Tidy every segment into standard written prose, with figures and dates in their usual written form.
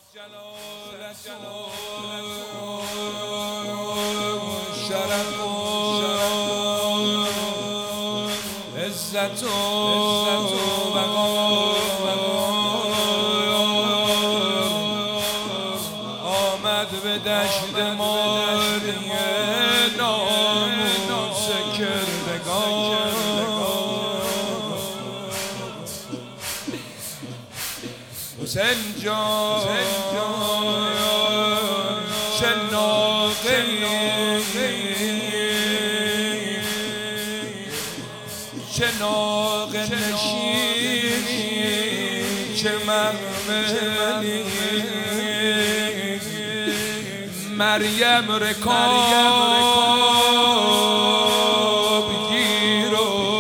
شرف عزت آمد به دشت ماری ناموس کردگار حسین جان چه ناقه نشینی چه محملی مریم رکاب گیر و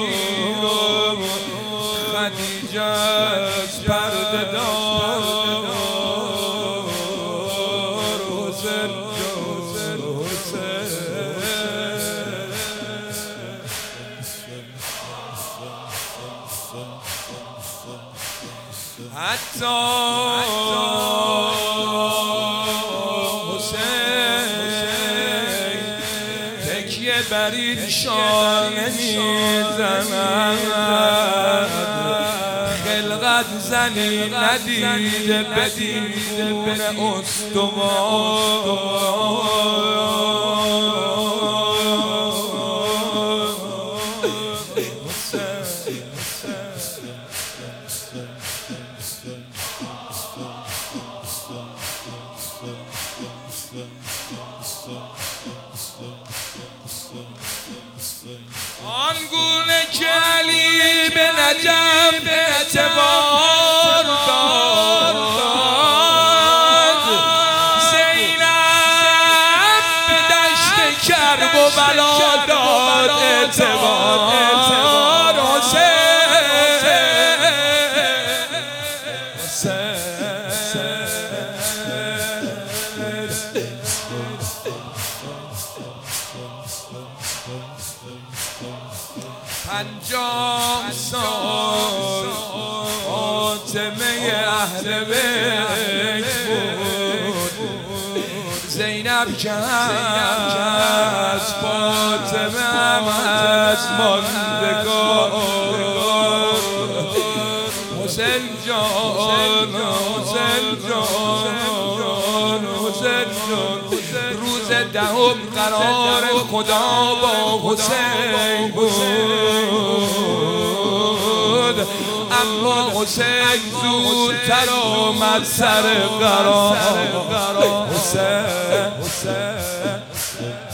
خدیجه از پرده دار حسین حتی تکیه بر این شانه میزند خلقت زنی ندیده بدون آنگونه که علی به نجف اعتبار داد زینب به دشت کرب و بلا داد اعتبار پنجاه سال فاطمه اهل بیت بود زینب که از فاطمه هم از ماندگار حسین جان روز دهم قرار خدا با حسین بود اما حسین زودتر آمد سر قرار حسین